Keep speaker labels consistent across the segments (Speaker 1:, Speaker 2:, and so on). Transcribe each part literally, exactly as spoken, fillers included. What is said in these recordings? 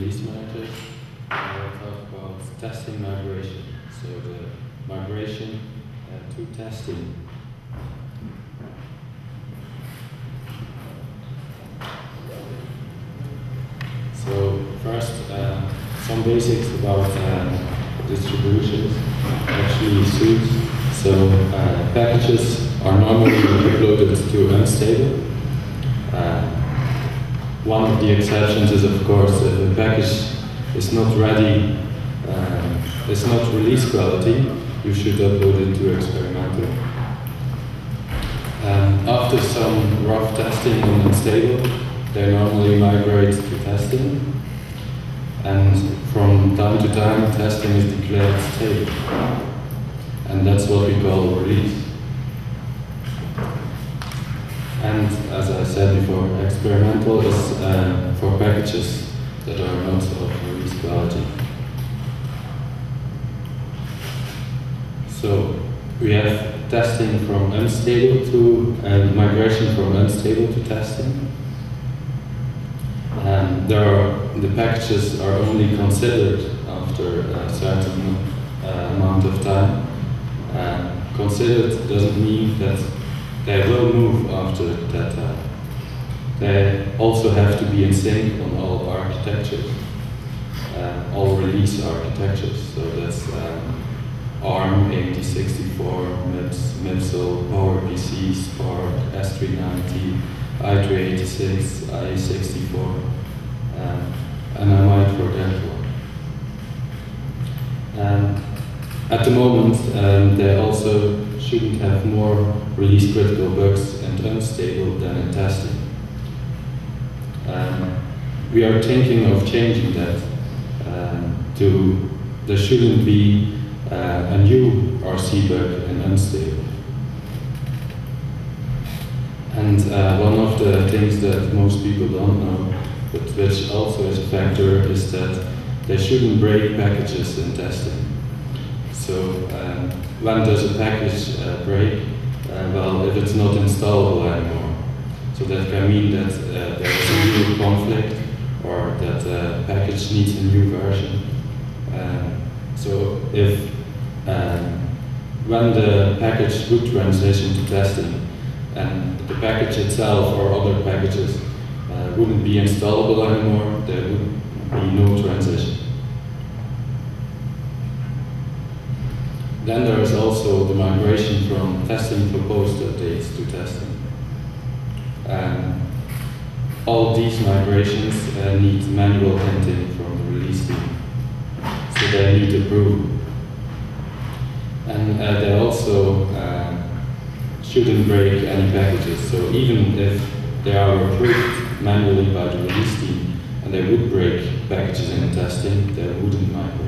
Speaker 1: release manager, I will talk about testing migration. So the migration uh, to testing. So first, uh, some basics about uh, distributions, actually suits. So uh, packages are normally uploaded to unstable. Uh, one of the exceptions is, of course, if a package is not ready, uh, it's not release quality, you should upload it to experimental. Um, after some rough testing on unstable, they normally migrate to testing, and from time to time testing is declared stable, and that's what we call release. And as I said before, experimental is uh, for packages that are not of release quality. So we have testing from unstable to and migration from unstable to testing. Um, there are, the packages are only considered after a certain uh, amount of time. Uh, considered doesn't mean that they will move after that time. They also have to be in sync on all architectures, uh, all release architectures. So that's um, ARM, eighty sixty-four, MIPS, MIPSL, PowerPC, Spark, S three ninety, i three eighty-six, i sixty-four, um, and I might forget one. Um, at the moment, um, they also shouldn't have more release critical bugs and unstable than in testing. Um, we are thinking of changing that um, to there shouldn't be uh, a new R C bug in unstable. And uh, one of the things that most people don't know, but which also is a factor, is that they shouldn't break packages in testing. So um, when does a package uh, break? Uh, well, if it's not installable anymore. So that can mean that uh, there is a new conflict, or that the package needs a new version. Um, so if um, when the package would transition to testing, and the package itself or other packages uh, wouldn't be installable anymore, there would be no transition. Then there is also the migration from testing proposed updates to testing. Um, all these migrations uh, need manual hinting from the release team, so they need approval. And uh, they also uh, shouldn't break any packages, so even if they are approved manually by the release team and they would break packages in testing, they wouldn't migrate.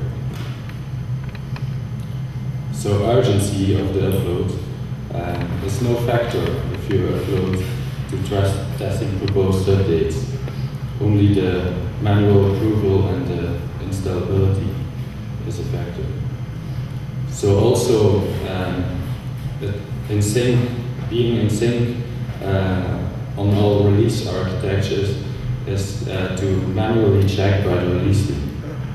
Speaker 1: So urgency of the upload um, is no factor if you upload to trust testing proposed updates. Only the manual approval and the installability is a factor. So also um, in sync, being in sync uh, on all release architectures is uh, to manually check by the release team.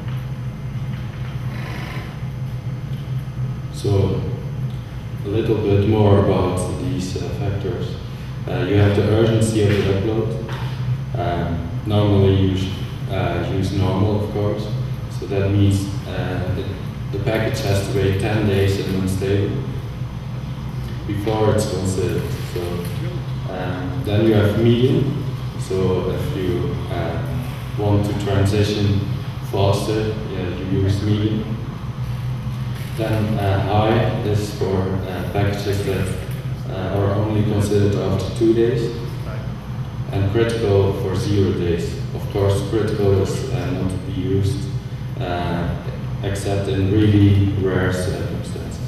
Speaker 1: So, a little bit more about these uh, factors. Uh, you have the urgency of the upload. Um, normally you should, uh, use normal, of course. So that means uh, the, the package has to wait ten days in unstable before it's considered. So um, then you have medium. So if you uh, want to transition faster, yeah, you use medium. Then uh, high is for uh, packages that uh, are only considered after two days, and critical for zero days. Of course, critical is uh, not to be used uh, except in really rare circumstances.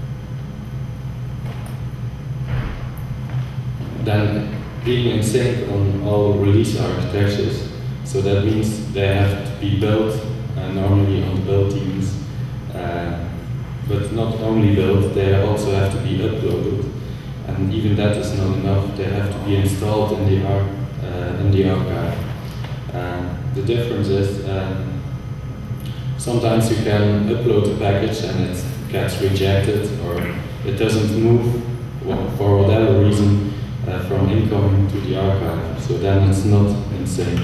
Speaker 1: Then being in sync on all release architectures, so that means they have to be built uh, normally on the build teams. Uh, But not only built, they also have to be uploaded, and even that is not enough. They have to be installed in the, ar uh, in the archive. Um, the difference is um, sometimes you can upload a package and it gets rejected or it doesn't move for whatever reason uh, from incoming to the archive. So then it's not insane.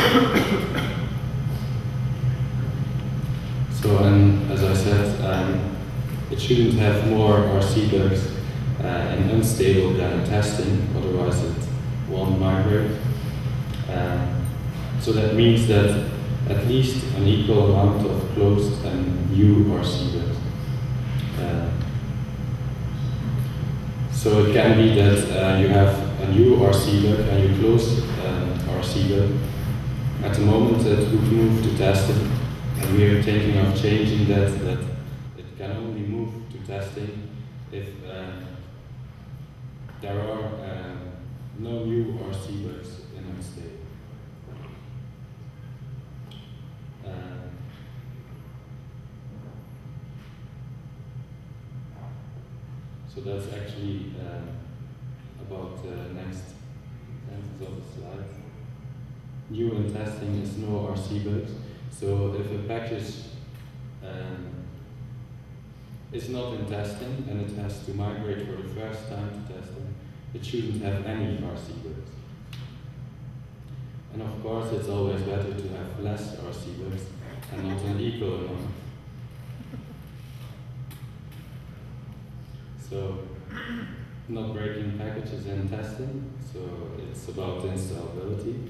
Speaker 1: So, and as I said, um, it shouldn't have more R C bugs uh, in unstable than testing, otherwise it won't migrate. Um, so that means that at least an equal amount of closed and new R C bugs. Uh, so it can be that uh, you have a new R C bug and you close an R C bug. At the moment it would move to testing, and we are thinking of changing that, that it can only move to testing if uh, there are uh, no new R C bugs in unstable. Uh, so that's actually uh, about the next sentence of the slide. New in testing is no R C bugs. So if a package um, is not in testing and it has to migrate for the first time to testing, it shouldn't have any R C bugs. And of course, it's always better to have less R C bugs and not an equal amount. So, not breaking packages in testing, so it's about installability.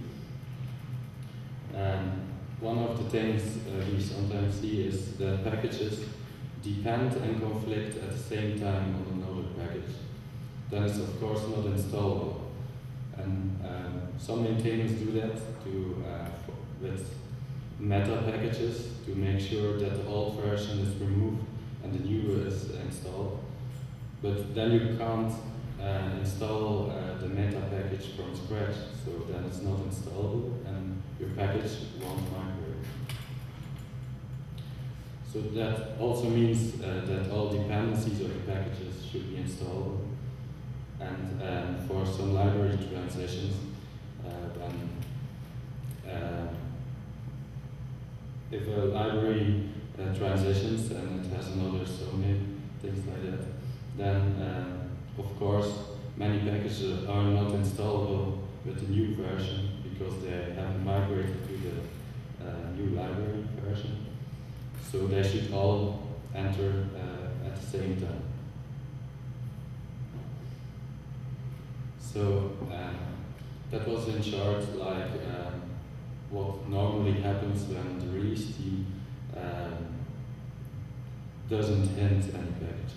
Speaker 1: And one of the things uh, we sometimes see is that packages depend and conflict at the same time on another package. Then it's of course not installable. And um, some maintainers do that to, uh, with meta packages to make sure that the old version is removed and the new is installed. But then you can't uh, install uh, the meta package from scratch, so then it's not installable and your package won't migrate. So that also means uh, that all dependencies of the packages should be installable. And um, for some library transitions, uh, then uh, if a library uh, transitions and it has another subname, things like that, then uh, of course many packages are not installable with the new version because they haven't migrated to the uh, new library version. So they should all enter uh, at the same time. So um, that was in short like um, what normally happens when the release team um, doesn't hint any packages.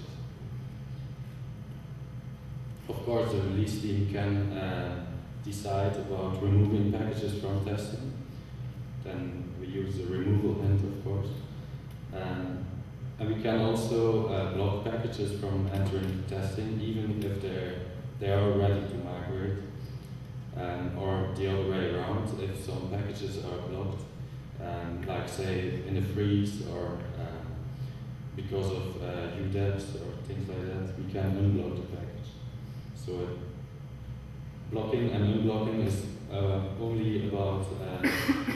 Speaker 1: Of course, the release team can uh, decide about removing packages from testing. Then we use the removal hint, of course. Um, and we can also uh, block packages from entering testing, even if they're they are ready to migrate, um, or the other way around. If some packages are blocked, um, like say in a freeze or um, because of uh, U DEPs or things like that, we can unblock the package. So uh, blocking and unblocking is uh, only about uh,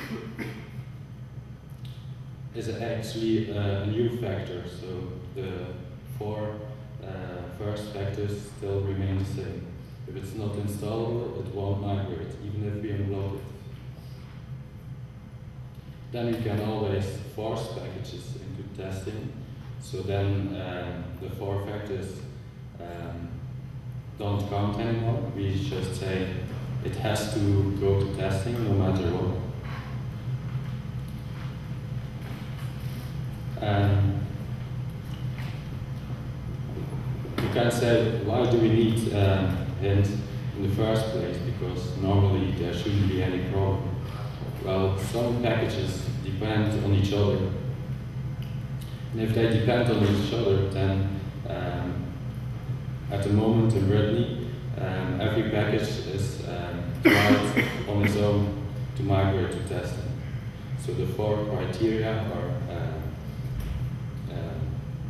Speaker 1: is actually uh, a new factor. So the four uh, first factors still remain the same. If it's not installable, it won't migrate, even if we unblock it. Then you can always force packages into testing. So then um, the four factors um, don't count anymore. We just say it has to go to testing no matter what. Um, you can say, why do we need um, hint in the first place? Because normally there shouldn't be any problem. Well, some packages depend on each other. And if they depend on each other, then um, at the moment in Brittany, um, every package is um, tried on its own to migrate to testing. So the four criteria are uh, uh,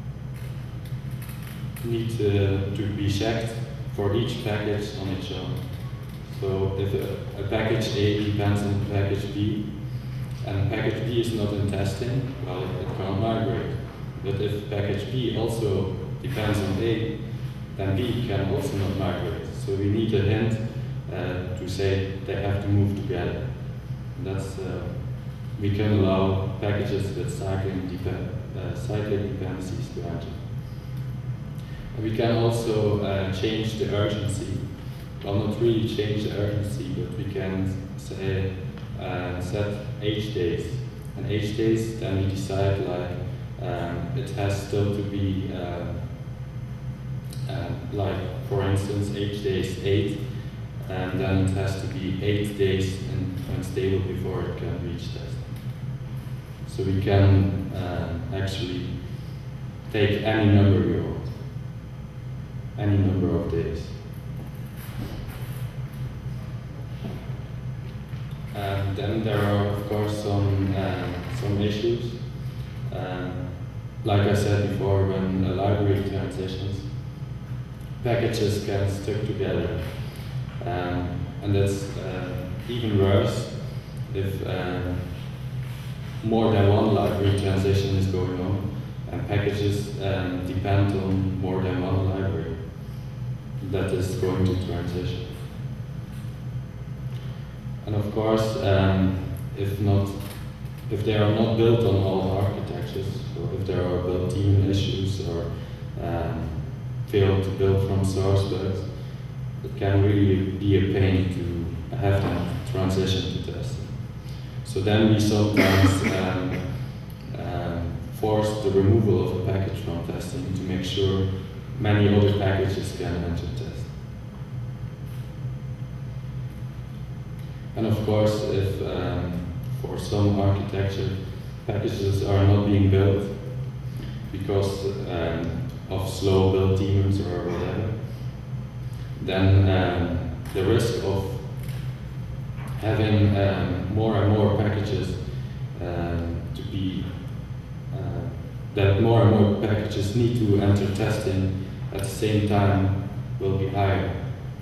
Speaker 1: need to, to be checked for each package on its own. So if a, a package A depends on package B, and package B is not in testing, well, it can't migrate. But if package B also depends on A, then B can also not migrate. So we need a hint uh, to say they have to move together. And that's uh, we can allow packages with cycling, depend, uh, cyclic dependencies to enter. And we can also uh, change the urgency. Well, not really change the urgency, but we can say uh, set H days. And H days, then we decide like um, it has still to be uh, uh, like, for instance, H days eight, and then it has to be eight days and unstable before it can reach testing. So we can uh, actually take any number we want, any number of days. And then there are, of course, some uh, some issues. Um, like I said before, when a library transitions, packages can stick together, um, and that's uh, even worse if uh, more than one library transition is going on, and packages um, depend on more than one library that is going to transition. And of course, um, if not, if they are not built on all architectures, or if there are built daemon issues or um, fail to build from source bugs, it can really be a pain to have them transition to testing. So then we sometimes um, um, force the removal of a package from testing to make sure many other packages can enter testing. And of course, if um, for some architecture packages are not being built because um, of slow build daemons or whatever, then um, the risk of having um, more and more packages um, to be, uh, that more and more packages need to enter testing at the same time will be higher.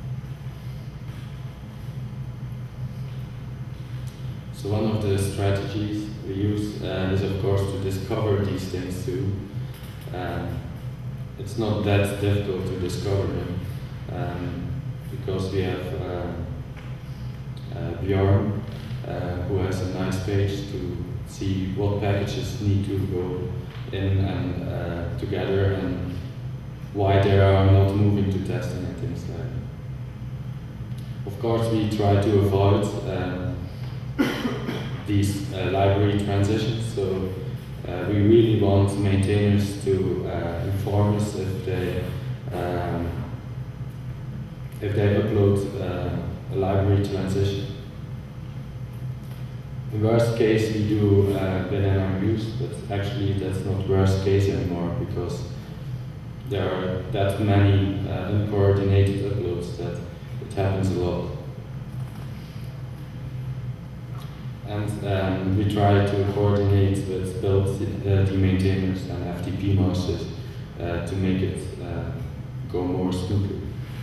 Speaker 1: So one of the strategies we use uh, is of course to discover these things too. Um, it's not that difficult to discover them um, because we have uh, uh, Bjorn uh, who has a nice page to see what packages need to go in and uh, together and why they are not moving to testing and things like that. Of course, we try to avoid um, these uh, library transitions, so uh, we really want maintainers to uh, inform us if they um, if they upload uh, a library transition. In worst case, we do uh, banana reviews, but actually that's not worst case anymore because there are that many uh, uncoordinated uploads that it happens a lot. And um, we try to coordinate with build uh, the maintainers and F T P masters uh, to make it uh, go more smoothly.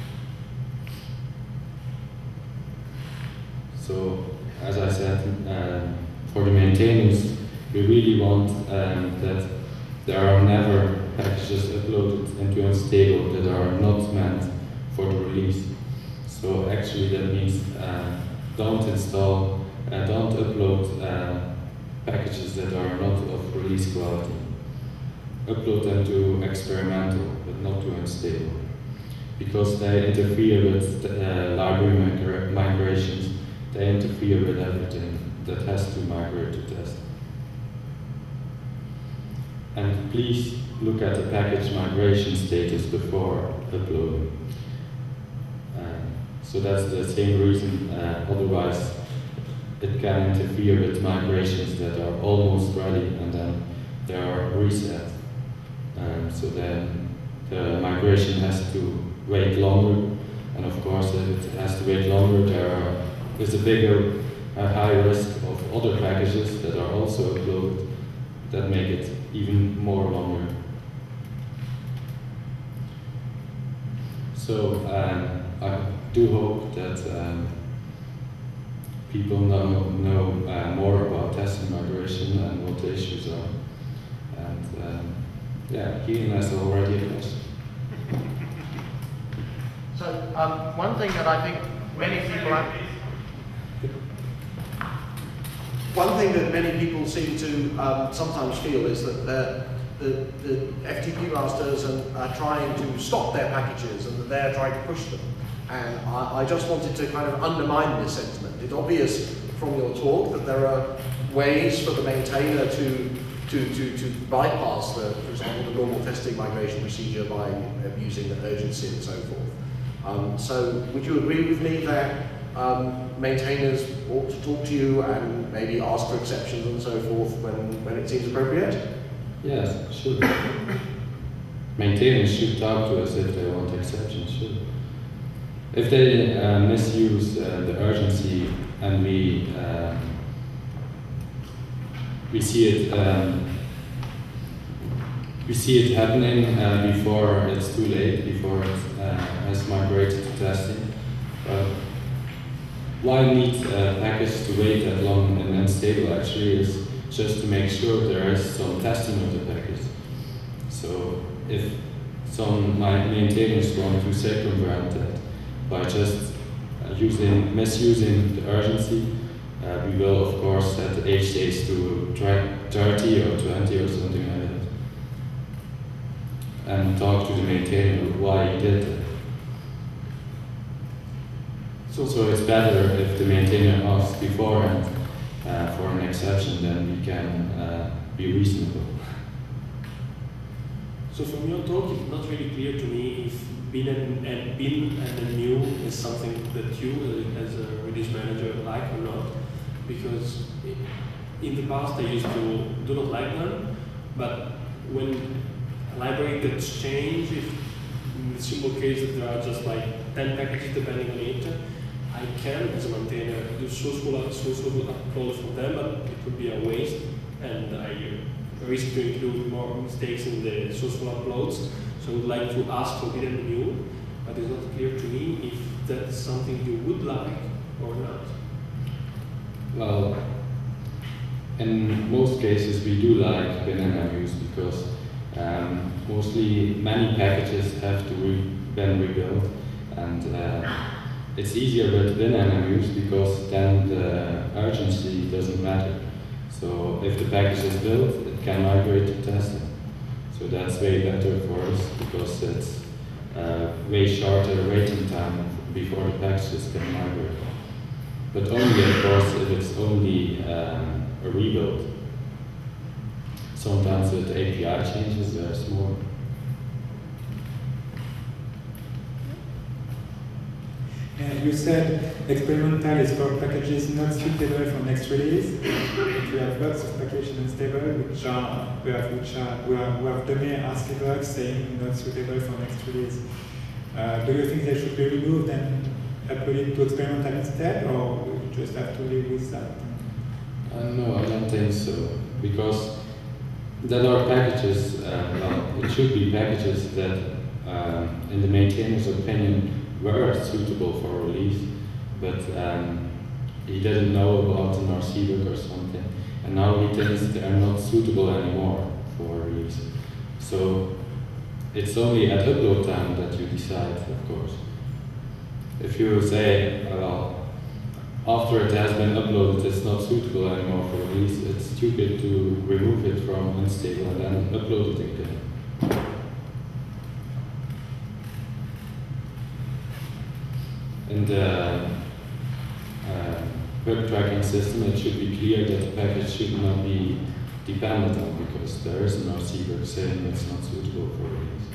Speaker 1: So, as I said, um, for the maintainers, we really want um, that there are never packages uploaded into unstable that are not meant for the release. So actually that means uh, don't install, uh, don't upload uh, packages that are not of release quality. Upload them to experimental, but not to unstable. Because they interfere with uh, library migra migrations, they interfere with everything that has to migrate to test. And please look at the package migration status before uploading. Uh, so that's the same reason, uh, otherwise it can interfere with migrations that are almost ready and then they are reset. Um, so then the migration has to wait longer, and of course if it has to wait longer, there are, there's a bigger, uh, high risk of other packages that are also uploaded that make it even more longer. So um, I do hope that um, people know, know uh, more about testing migration and what the issues are. And um, yeah, Ian has already addressed.
Speaker 2: So um, one thing that I think many people have, one thing that many people seem to um, sometimes feel is that the, the, the F T P masters are trying to stop their packages and that they're trying to push them. And I, I just wanted to kind of undermine this sentiment. It's obvious from your talk that there are ways for the maintainer to, to, to, to bypass, the, for example, the normal testing migration procedure by using the urgency and so forth. Um, so would you agree with me that um, maintainers ought to talk to you and maybe ask for exceptions and so forth when, when it seems appropriate?
Speaker 1: Yes, sure. Maintainers should talk to us if they want exceptions, sure. If they uh, misuse uh, the urgency and we uh, we see it um, we see it happening uh, before it's too late, before it uh, has migrated to testing. Uh, why need a package to wait that long and unstable actually is just to make sure there is some testing of the package. So if some maintainers want to circumvent that by just uh, using, misusing the urgency, uh, we will of course set the H days to thirty or twenty or something like that. And talk to the maintainer why he did that. So, so it's better if the maintainer asks beforehand uh, for an exception, then we can uh, be reasonable.
Speaker 3: So from your talk, it's not really clear to me if bin and, and bin and then new is something that you as a release manager like or not, because in the past I used to do not like them, but when a library gets changed, if in the simple case that there are just like ten packages depending on it, I can, as a maintainer, do sourceful, sourceful upload for them, but it would be a waste, and I risk to include more mistakes in the sourceful uploads. So I would like to ask for bin and new, but it's not clear to me if that's something you would like or not.
Speaker 1: Well, in most cases we do like bin and unuse because um, mostly many packages have to be been rebuilt, and uh, it's easier with bin and unuse because then the urgency doesn't matter. So if the package is built, it can migrate to testing. So that's way better for us because it's uh, way shorter waiting time before the packages can migrate. But only, of course, if it's only um, a rebuild. Sometimes with A P I changes, there's more.
Speaker 4: And you said experimental is for packages not suitable for next release. And we have lots of packages unstable which are we have which are we have, we have domain archive saying not suitable for next release. Uh, do you think they should be removed and uploaded to experimental instead, or we just have to live with that?
Speaker 1: Uh, no, I don't think so, because there are packages. Uh, well, it should be packages that, uh, in the maintainer's opinion, were suitable for release, but um, he didn't know about an R C book or something, and now he thinks they are not suitable anymore for release. So it's only at upload time that you decide, of course. If you say, well, after it has been uploaded, it's not suitable anymore for release, it's stupid to remove it from unstable and then upload it again. In the uh, web tracking system, it should be clear that the package should not be dependent on, because there is an R C book saying it's not suitable for release.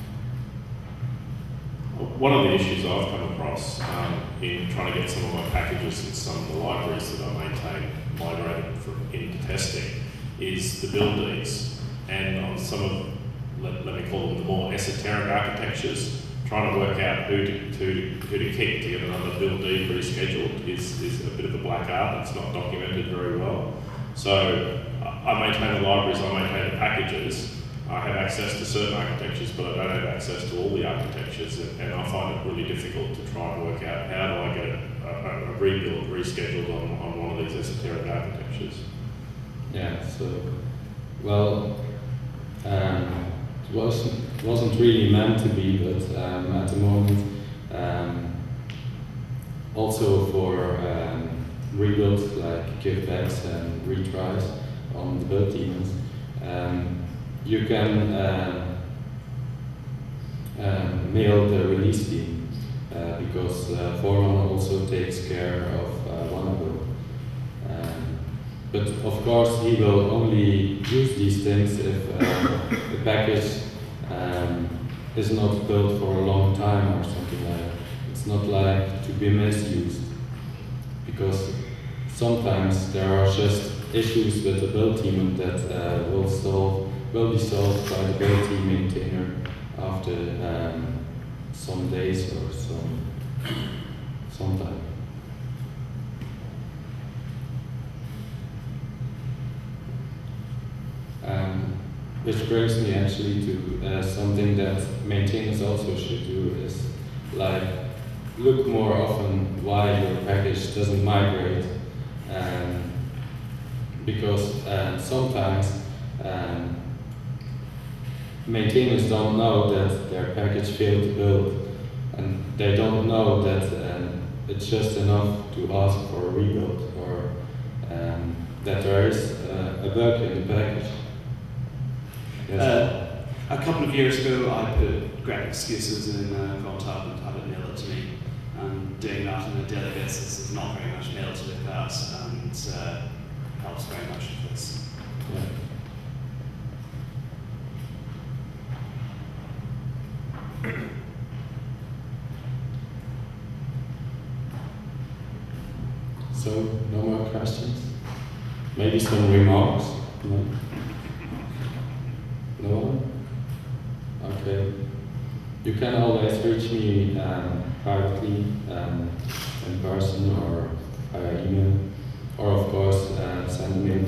Speaker 5: One of the issues I've come across um, in trying to get some of my packages in some of the libraries that I maintain migrated from, into testing is the buildees, and on some of, let, let me call them the more esoteric architectures, trying to work out who to, who, who to keep to get another buildee rescheduled is, is a bit of a black art. It's not documented very well. So I maintain the libraries, I maintain the packages. I have access to certain architectures, but I don't have access to all the architectures, and, and I find it really difficult to try and work out how do I get a, a, a rebuild rescheduled on, on one of these esoteric architectures?
Speaker 1: Yeah, so, well, um, it wasn't, wasn't really meant to be, but um, at the moment, um, also for um, rebuilds like givebacks and retries on the build demons, um, you can um, um, mail the release team uh, because uh, Foreman also takes care of uh, one build. Um, but of course, he will only use these things if uh, the package um, is not built for a long time or something like that. It's not like to be misused, because sometimes there are just issues with the build team that uh, will solve will be solved by the build team maintainer after um, some days or some some time. Um, which brings me actually to uh, something that maintainers also should do, is like look more often why your package doesn't migrate, um, because uh, sometimes um, maintainers don't know that their package failed to build, and they don't know that um, it's just enough to ask for a rebuild, or um, that there is uh, a bug in the package. Yes.
Speaker 6: Uh, a couple of years ago, I put great excuses in uh, GitHub and had it mail it to me. And doing that on a daily basis is not very much mail to look at, and uh, helps very much with this.
Speaker 1: Yeah. So, no more questions? Maybe some remarks? No? No one? Okay. You can always reach me um, privately, um, in person or via email, or of course uh, send me